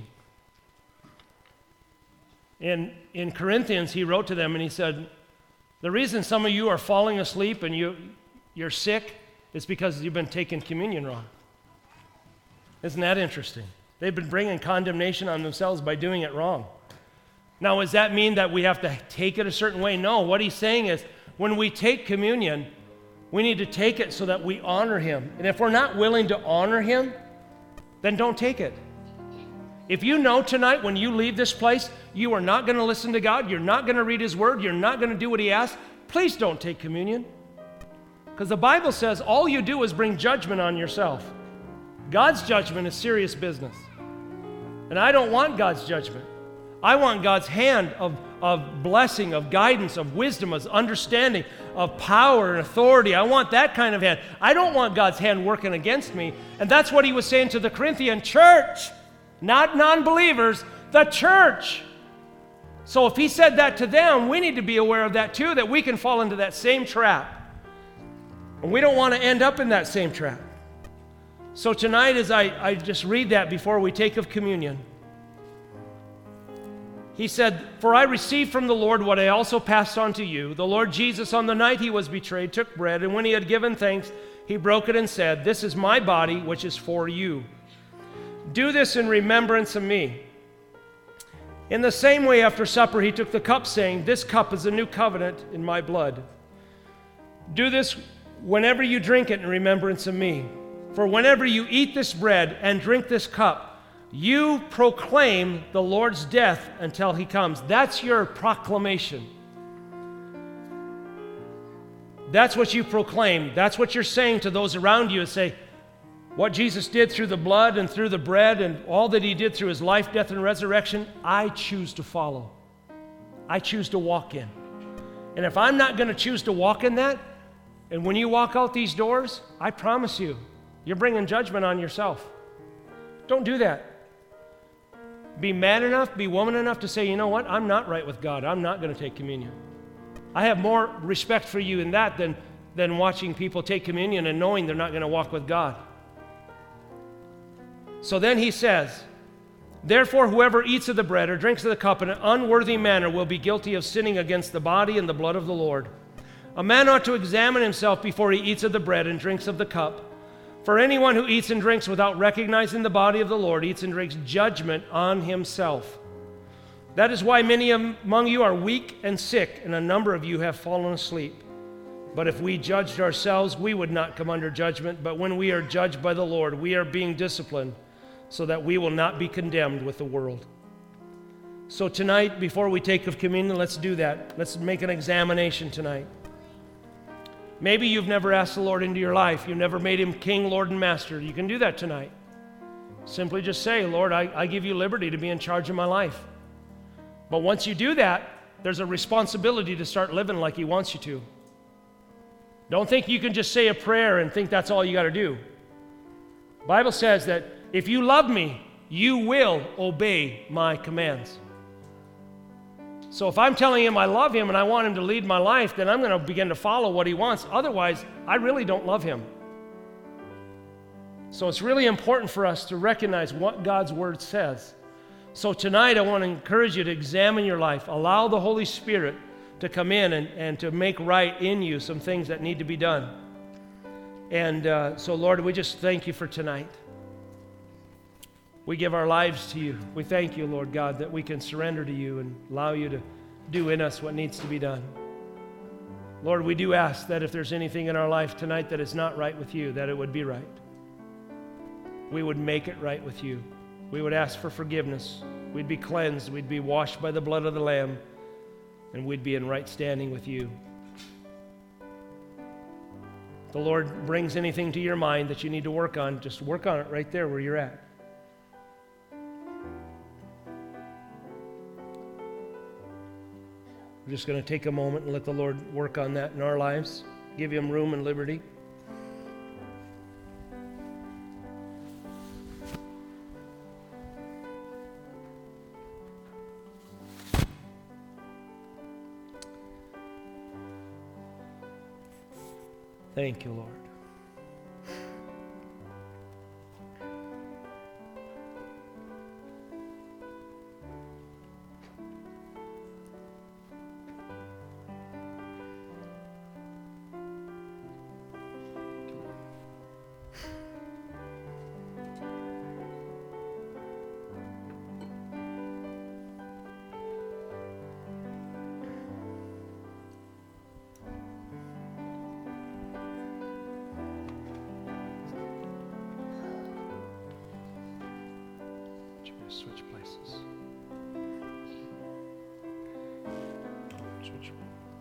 In Corinthians, he wrote to them and he said, the reason some of you are falling asleep and you're sick is because you've been taking communion wrong. Isn't that interesting? They've been bringing condemnation on themselves by doing it wrong. Now, does that mean that we have to take it a certain way? No. What he's saying is, when we take communion, we need to take it so that we honor him. And if we're not willing to honor him, then don't take it. If you know tonight when you leave this place, you are not going to listen to God, you're not going to read his word, you're not going to do what he asks, please don't take communion. Because the Bible says all you do is bring judgment on yourself. God's judgment is serious business. And I don't want God's judgment. I want God's hand of blessing, of guidance, of wisdom, of understanding, of power and authority. I want that kind of hand. I don't want God's hand working against me. And that's what he was saying to the Corinthian church, not non-believers, the church. So if he said that to them, we need to be aware of that too, that we can fall into that same trap. And we don't want to end up in that same trap. So tonight, as I just read that before we take of communion, he said, "For I received from the Lord what I also passed on to you. The Lord Jesus, on the night he was betrayed, took bread, and when he had given thanks, he broke it and said, 'This is my body, which is for you. Do this in remembrance of me.' In the same way, after supper, he took the cup, saying, 'This cup is a new covenant in my blood. Do this whenever you drink it in remembrance of me. For whenever you eat this bread and drink this cup, you proclaim the Lord's death until he comes.'" That's your proclamation. That's what you proclaim. That's what you're saying to those around you, and say, what Jesus did through the blood and through the bread and all that he did through his life, death, and resurrection, I choose to follow. I choose to walk in. And if I'm not going to choose to walk in that, and when you walk out these doors, I promise you, you're bringing judgment on yourself. Don't do that. Be man enough, be woman enough to say, you know what, I'm not right with God. I'm not going to take communion. I have more respect for you in that than watching people take communion and knowing they're not going to walk with God. So then he says, "Therefore, whoever eats of the bread or drinks of the cup in an unworthy manner will be guilty of sinning against the body and the blood of the Lord. A man ought to examine himself before he eats of the bread and drinks of the cup. For anyone who eats and drinks without recognizing the body of the Lord eats and drinks judgment on himself. That is why many among you are weak and sick, and a number of you have fallen asleep. But if we judged ourselves, we would not come under judgment. But when we are judged by the Lord, we are being disciplined, so that we will not be condemned with the world." So tonight, before we take of communion, let's do that. Let's make an examination tonight. Maybe you've never asked the Lord into your life. You've never made him King, Lord, and Master. You can do that tonight. Simply just say, "Lord, I give you liberty to be in charge of my life." But once you do that, there's a responsibility to start living like he wants you to. Don't think you can just say a prayer and think that's all you got to do. The Bible says that if you love me, you will obey my commands. So if I'm telling him I love him and I want him to lead my life, then I'm going to begin to follow what he wants. Otherwise, I really don't love him. So it's really important for us to recognize what God's word says. So tonight I want to encourage you to examine your life. Allow the Holy Spirit to come in and to make right in you some things that need to be done. And so Lord, we just thank you for tonight. We give our lives to you. We thank you, Lord God, that we can surrender to you and allow you to do in us what needs to be done. Lord, we do ask that if there's anything in our life tonight that is not right with you, that it would be right. We would make it right with you. We would ask for forgiveness. We'd be cleansed. We'd be washed by the blood of the Lamb, and we'd be in right standing with you. If the Lord brings anything to your mind that you need to work on, just work on it right there where you're at. We're just going to take a moment and let the Lord work on that in our lives. Give him room and liberty. Thank you, Lord. Switch places. Switch.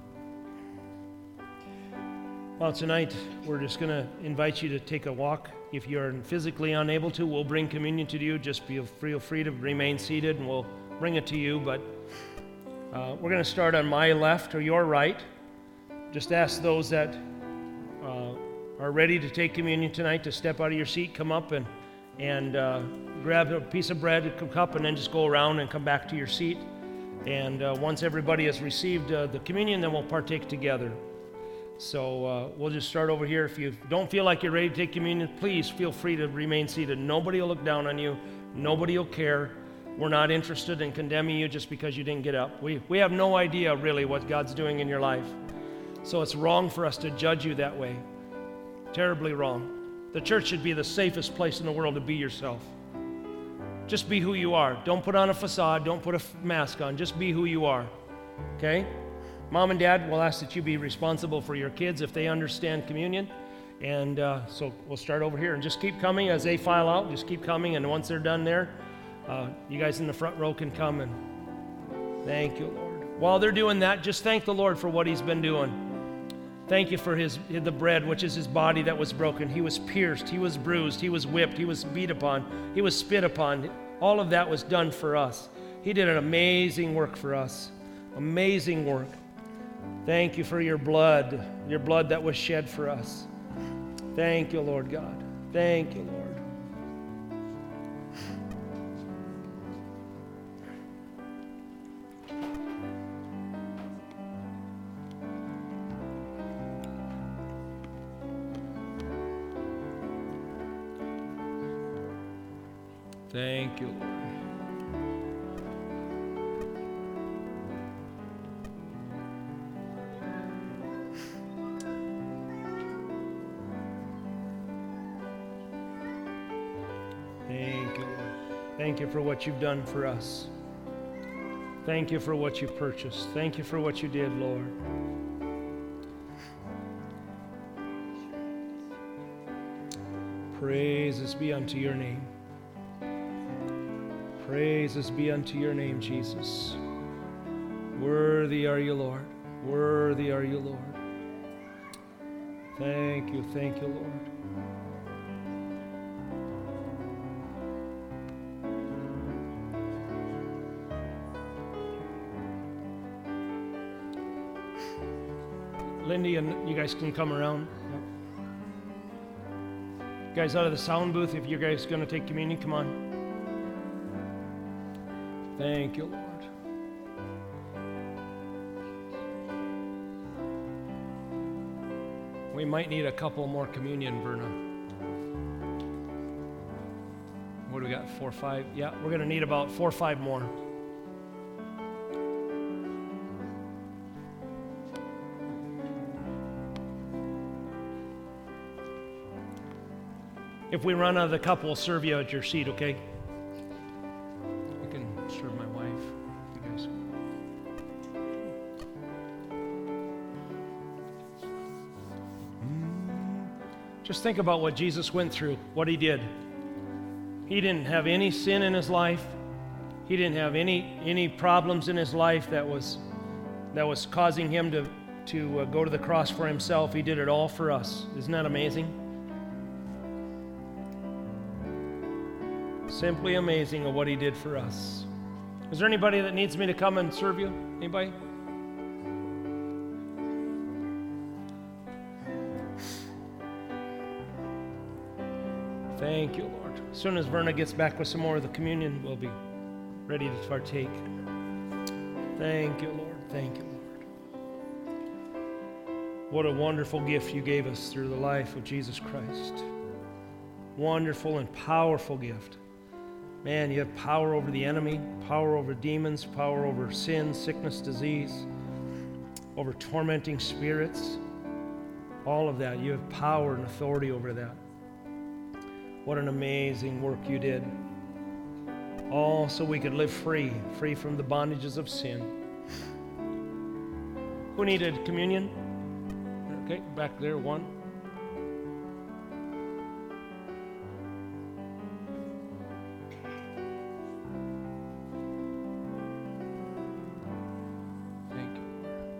Well, tonight we're just going to invite you to take a walk. If you're physically unable to, we'll bring communion to you. Just feel free to remain seated and we'll bring it to you. But we're going to start on my left or your right. Just ask those that are ready to take communion tonight to step out of your seat, come up and grab a piece of bread, a cup, and then just go around and come back to your seat. And once everybody has received the communion, then we'll partake together. So we'll just start over here. If you don't feel like you're ready to take communion, please feel free to remain seated. Nobody will look down on you. Nobody will care. We're not interested in condemning you just because you didn't get up. We have no idea really what God's doing in your life. So it's wrong for us to judge you that way. Terribly wrong. The church should be the safest place in the world to be yourself. Just be who you are. Don't put on a facade. Don't put a mask on. Just be who you are. Okay? Mom and Dad, we'll ask that you be responsible for your kids if they understand communion. And so we'll start over here. And just keep coming as they file out. Just keep coming. And once they're done there, you guys in the front row can come. And thank you, Lord. While they're doing that, just thank the Lord for what He's been doing. Thank you for the bread, which is His body that was broken. He was pierced, He was bruised, He was whipped, He was beat upon, He was spit upon. All of that was done for us. He did an amazing work for us. Amazing work. Thank you for your blood that was shed for us. Thank you, Lord God. Thank you, Lord. Thank you, Lord. Thank you, Lord. Thank you for what you've done for us. Thank you for what you purchased. Thank you for what you did, Lord. Praises be unto your name. Praises be unto your name, Jesus. Worthy are you, Lord. Worthy are you, Lord. Thank you, Lord. Lindy and you guys can come around. Yep. Guys out of the sound booth, if you guys going to take communion, come on. Thank you, Lord. We might need a couple more communion, Verna. What do we got? 4 or 5? Yeah, we're going to need about 4 or 5 more. If we run out of the cup, we'll serve you at your seat, okay? I can serve my wife, you guys. Just think about what Jesus went through, what He did. He didn't have any sin in His life. He didn't have any problems in His life that was causing Him to go to the cross for Himself. He did it all for us. Isn't that amazing? Simply amazing of what He did for us. Is there anybody that needs me to come and serve you? Anybody? Thank you, Lord. As soon as Verna gets back with some more of the communion, we'll be ready to partake. Thank you, Lord. Thank you, Lord. What a wonderful gift you gave us through the life of Jesus Christ. Wonderful and powerful gift. Man, you have power over the enemy, power over demons, power over sin, sickness, disease, over tormenting spirits. All of that. You have power and authority over that. What an amazing work you did. All so we could live free from the bondages of sin. Who needed communion? Okay, back there, one. Thank you.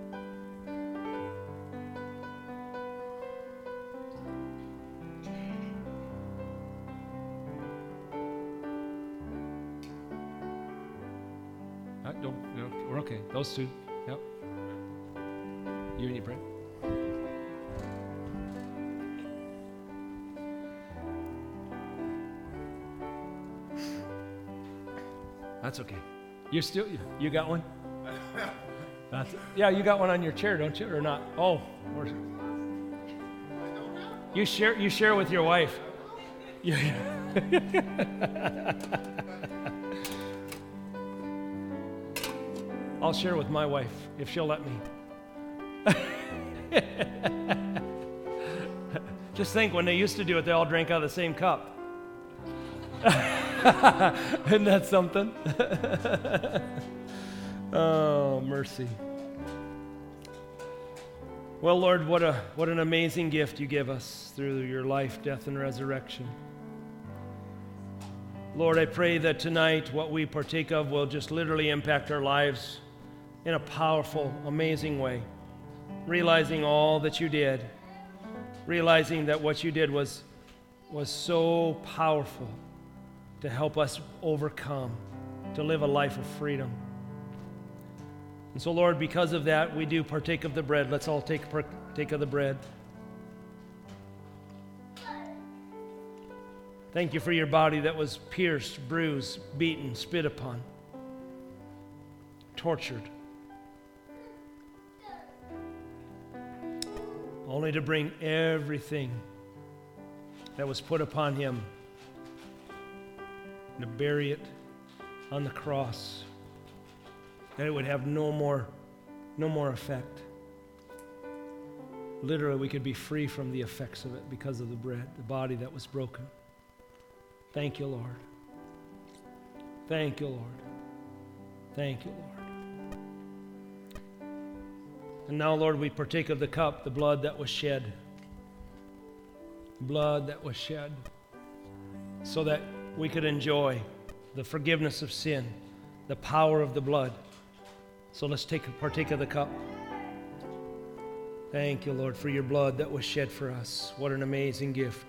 We're okay. Those two. Yep. You and your friend. That's okay. You got one? Yeah, you got one on your chair, don't you? Or not? Oh, where's it? You share with your wife. I'll share with my wife if she'll let me. Just think, when they used to do it, they all drank out of the same cup. Isn't that something? Oh, mercy. Well, Lord, what an amazing gift you give us through your life, death, and resurrection. Lord, I pray that tonight what we partake of will just literally impact our lives in a powerful, amazing way. Realizing all that you did. Realizing that what you did was so powerful to help us overcome, to live a life of freedom. And so, Lord, because of that, we do partake of the bread. Let's all partake of the bread. Thank you for your body that was pierced, bruised, beaten, spit upon, tortured, only to bring everything that was put upon him and to bury it on the cross, that it would have no more effect. Literally, we could be free from the effects of it because of the bread, the body that was broken. Thank you, Lord. Thank you, Lord. Thank you, Lord. And now, Lord, we partake of the cup, the blood that was shed. Blood that was shed so that we could enjoy the forgiveness of sin, the power of the blood. So let's partake of the cup. Thank you, Lord, for your blood that was shed for us. What an amazing gift.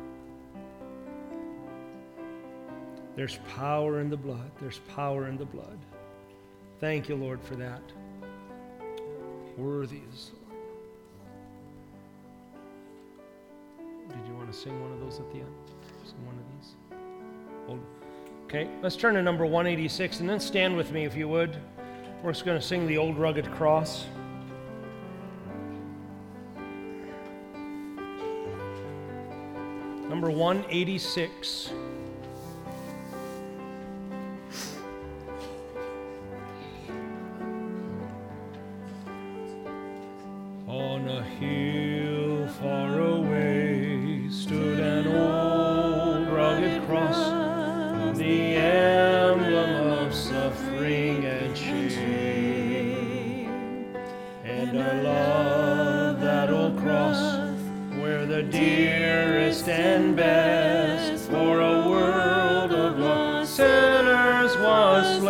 There's power in the blood. There's power in the blood. Thank you, Lord, for that. Worthy is the Lord. Did you want to sing one of those at the end? Sing one of these? Okay, let's turn to number 186 and then stand with me if you would. We're just going to sing the Old Rugged Cross. Number 186. On a hill far away stood an old rugged cross, the emblem of suffering and shame. And I love that old cross where the dearest and best for a world of lost sinners was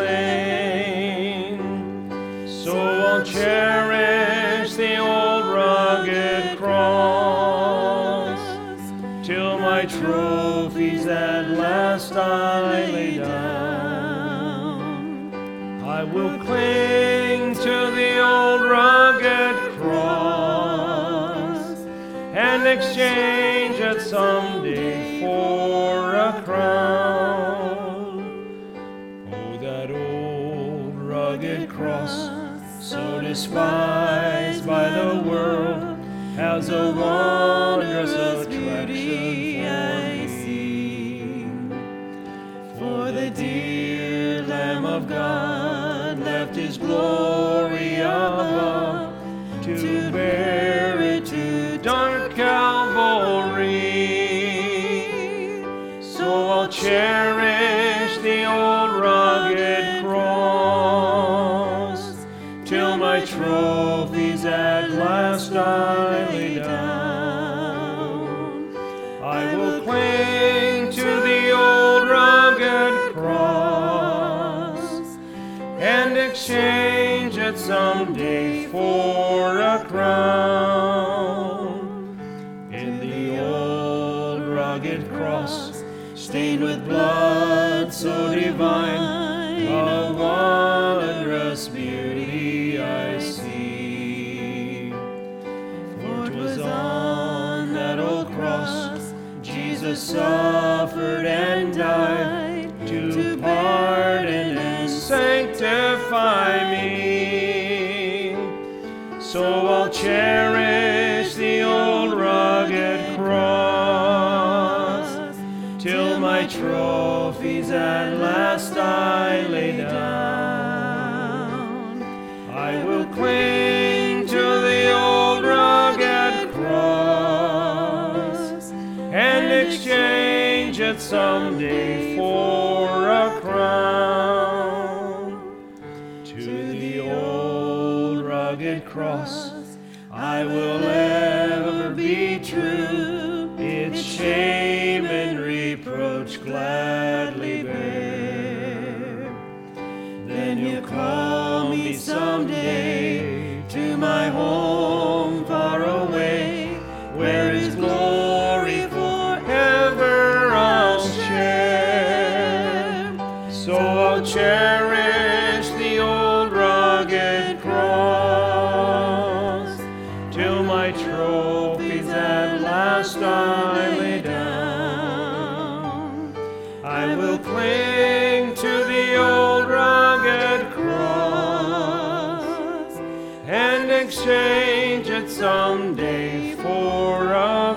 slain. So I'll cherish the old rugged cross till my trophies at last I lay down. I will cling to the old rugged cross and exchange it someday for a crown. Oh, that old rugged cross, so despised by the world, the dear Lamb of God left his glory above to bear it to dark Calvary. So I'll cherish the old rugged cross till my trophies at last I lay down. I will cling to the old rugged cross and exchange it someday for a crown. In the old rugged cross, stained with blood so divine, a wondrous beauty I see. For 'twas on that old cross Jesus suffered and died to pardon and sanctify me. So I'll cherish the old rugged cross till my trophies at last I lay down. I will cling to the old rugged cross and exchange it someday for a crown. To the old rugged cross I will ever be true, its shame and reproach gladly bear. Then you'll call me someday to my home far away, where his glory forever I'll share. So I'll cherish the old rugged cross till my trophies at last I lay down. I will cling to the old rugged cross and exchange it someday for a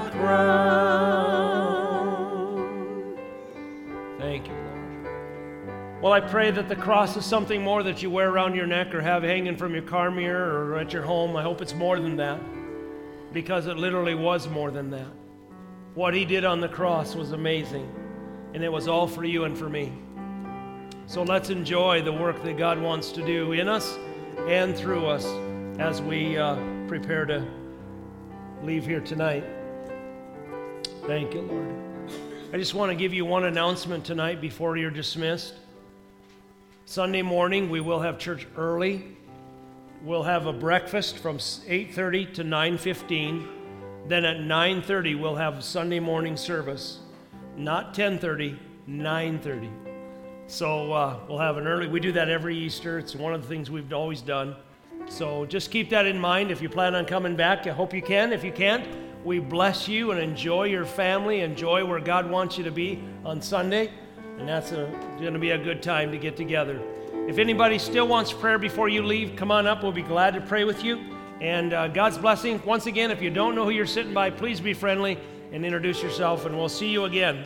crown. Thank you, Lord. Well, I pray that the cross is something more that you wear around your neck or have hanging from your car mirror or at your home. I hope it's more than that, because it literally was more than that. What he did on the cross was amazing, and it was all for you and for me. So let's enjoy the work that God wants to do in us and through us as we prepare to leave here tonight. Thank you, Lord. I just want to give you one announcement tonight before you're dismissed. Sunday morning, we will have church early. We'll have a breakfast from 8:30 to 9:15. Then at 9:30, we'll have Sunday morning service. Not 10:30, 9:30. So we'll have an early. We do that every Easter. It's one of the things we've always done. So just keep that in mind. If you plan on coming back, I hope you can. If you can't, we bless you and enjoy your family. Enjoy where God wants you to be on Sunday. And that's going to be a good time to get together. If anybody still wants prayer before you leave, come on up. We'll be glad to pray with you. And God's blessing. Once again, if you don't know who you're sitting by, please be friendly and introduce yourself, and we'll see you again.